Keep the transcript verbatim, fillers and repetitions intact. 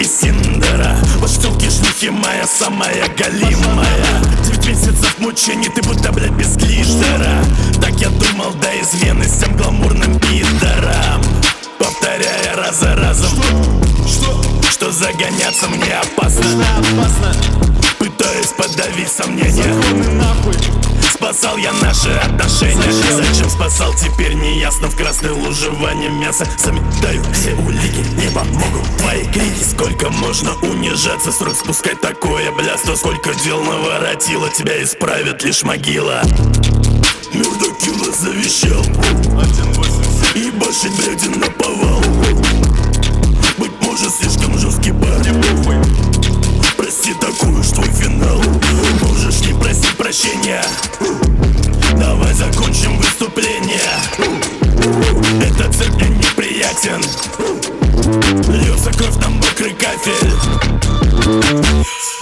из Тиндера. Вот штуки шлюхи моя самая галимая. Девять месяцев мучений, ты будто, блядь, без глиттера. Так я думал, да из Вены с тем гламурным пидором, повторяя раз за разом, что, что? что загоняться мне опасно, опасно. Пытаюсь подавить сомнения. Спасал я наши отношения. Зачем спасал, теперь не ясно. В красной луже ване мясо. Заметаю все улики, не помогут твои крики. Сколько можно унижаться, срок спускать такое блядство. Сколько дел наворотило, тебя исправит лишь могила. Мёрдокилла завещал и башить блядин наповал. Быть может слишком жесткий парень. Прости, такой уж твой финал. Можешь не просить прощения. Давай закончим выступление. Этот цирк мне неприятен. Льется кровь на мокрый кафель.